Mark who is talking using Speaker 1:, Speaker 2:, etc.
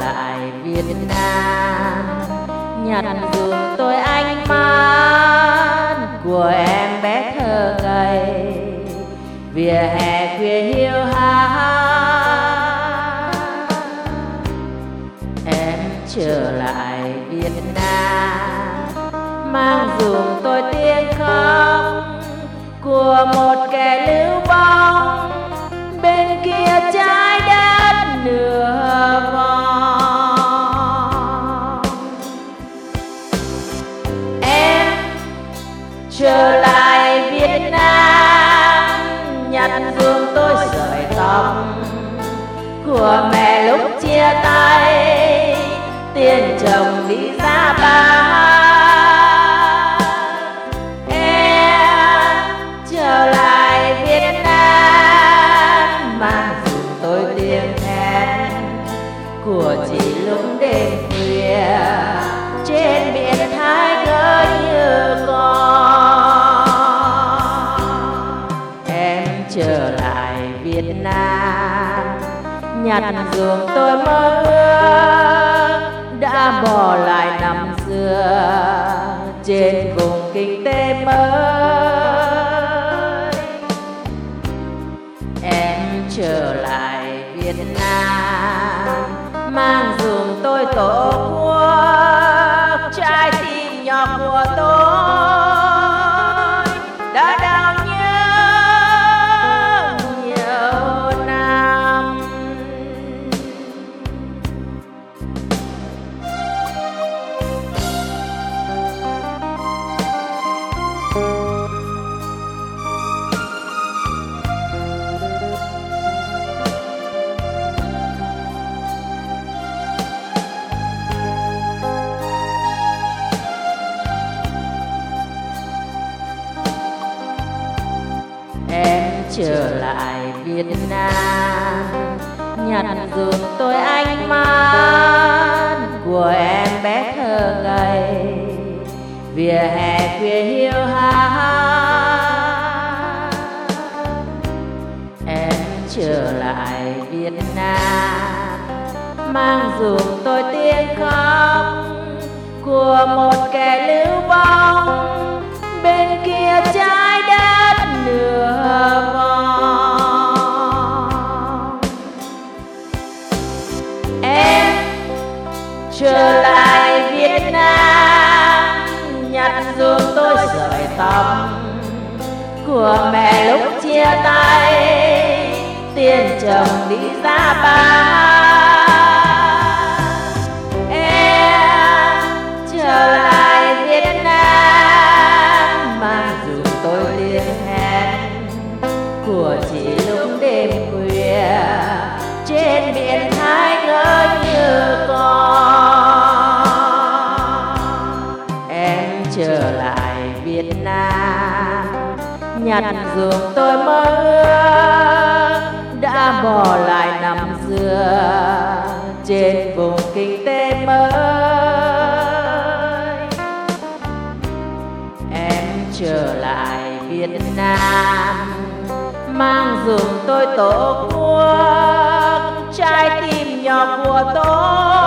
Speaker 1: lại Việt Nam, nhặt dùm tôi ánh mắt của em bé thơ ngây. Vỉa hè khuya hiu hắt, em trở lại Việt Nam, mang dùm tôi tiếng khóc của một kẻ lưu vong bên kia trái đất nửa vòng. Em trở lại Việt Nam, nhặt dùm tôi sợi tóc của mẹ lúc chia tay, tiền chồng đi ra bán. Em trở lại Việt Nam, mang dùm tôi tiếng thét của chị lúc đêm khuya trên biển Thái ngỡ như con. Em trở lại Việt Nam, nhặt dùm tôi mơ ước đã bỏ lại năm xưa trên vùng kinh tế mới. Em trở lại Việt Nam, mang dùm tôi tổ quốc, trái tim nhỏ của tôi đã đau nhớ nhiều năm. Em trở lại Việt Nam, nhặt dùm tôi ánh mắt của em bé thơ ngây. Vỉa hè khuya hiu hắt, em trở lại Việt Nam, mang dùm tôi tiếng khóc của một kẻ lưu vong bên kia trái đất nửa vòng. Em trở lại Việt Nam, nhặt dùm tôi sợi tóc của mẹ lúc chia tay, tiền chồng đi ra bán. Em trở lại Việt Nam, mang dùm tôi tiếng hét của chị lúc đêm khuya trên biển Thái ngỡ như con. Em trở lại Việt Nam, nhặt dùm tôi mơ ước đã bỏ lại năm xưa trên vùng kinh tế mới. Em trở lại Việt Nam, mang dùm tôi tổ quốc, trái tim nhỏ của tôi